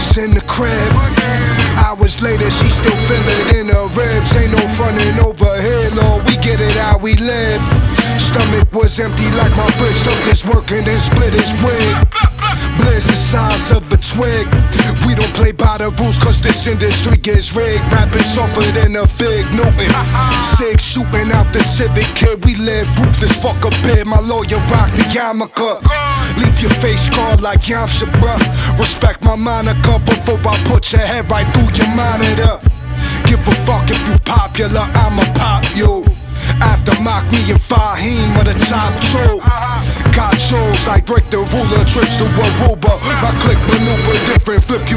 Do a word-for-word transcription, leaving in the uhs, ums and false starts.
was in the crib. Hours later, she still feel it in her ribs. Ain't no frontin' over here, Lord, we get it how we live. Stomach was empty like my fridge. Took his work and then split his wig. Blaze the size of a twig. We don't play by the rules cause this industry gets rigged. Rapping softer than a fig Newton. Sig shooting out the Civic kid. We live ruthless, fuck a bit. My lawyer rock the yarmulke. Leave your face scarred like Yamcha, bruh. Respect my moniker before I put your head right through your monitor. Give a fuck if you popular, I'ma pop you. After mock me and Fahim are the top two. Got chose like break the ruler, trips to Aruba. My click maneuver different, flip you